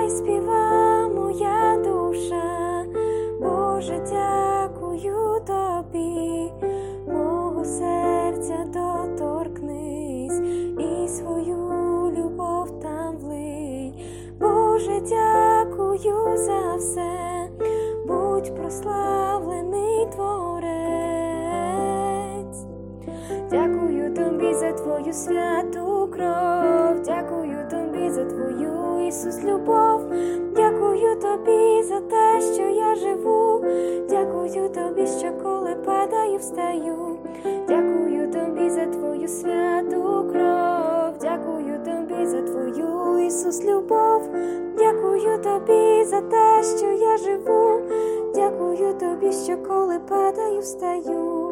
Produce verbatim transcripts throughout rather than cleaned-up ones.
нехай співа моя душа, Боже, дякую тобі, мого серця доторкнись і свою любов там влий. Боже, дякую за все, будь прославлений Творець. Дякую тобі за твою святу кров, дякую тобі за твою, Ісус, любов, дякую тобі за те, що я живу, дякую тобі, що коли падаю, встаю, дякую тобі за твою святу кров, дякую тобі за твою, Ісус, любов, дякую тобі за те, що я живу, дякую тобі, що коли падаю, встаю.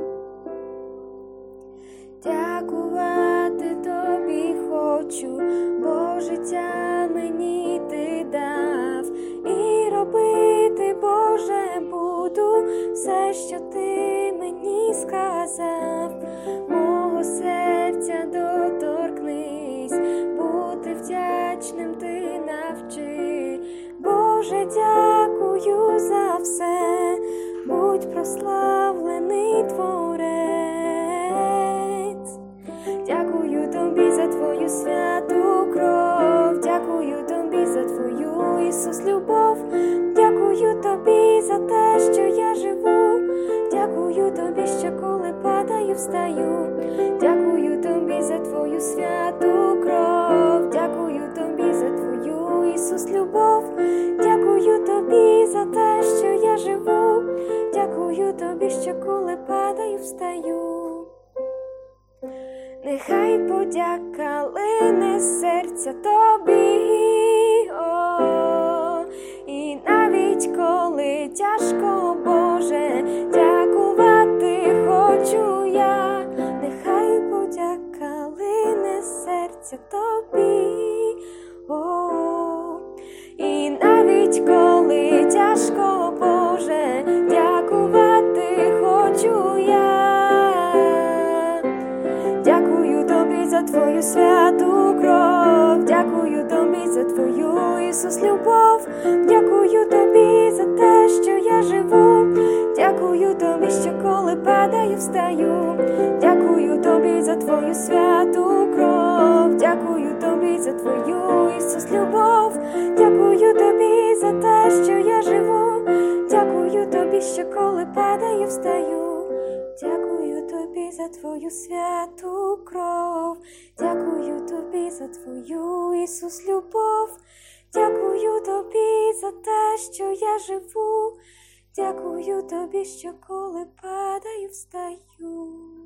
Дякувати тобі хочу, бо життя мені ти дав, і робити, Боже, буду все, що ти мені сказав. Мого серця доторкнись, бути вдячним ти навчи. Боже, дякую за все, будь прославлений Творець. Дякую тобі за твою святу кров, дякую тобі за твою, Ісус, любов, дякую тобі за те, що я живу, дякую тобі, що коли падаю, встаю, дякую тобі за твою святу кров, дякую тобі за твою, Ісус, любов, дякую тобі за те, що я живу, дякую тобі, що коли падаю, встаю. Нехай подяка лине з серця тобі, о, і навіть коли тяжко, Боже, дякувати хочу я. Нехай подяка лине з серця тобі, о, і навіть коли тяжко, Боже, дякувати хочу я. Дякую тобі за твою святу кров, дякую тобі за твою, Ісус, любов, дякую тобі за те, що я живу, дякую тобі, що коли падаю, встаю, дякую тобі за твою святу кров, дякую тобі за твою, Ісус, любов, дякую тобі за те, що я живу, дякую тобі, що коли падаю, встаю. Дякую тобі за твою святу кров, дякую тобі за твою, Ісус, любов, дякую тобі за те, що я живу, дякую тобі, що коли падаю, встаю.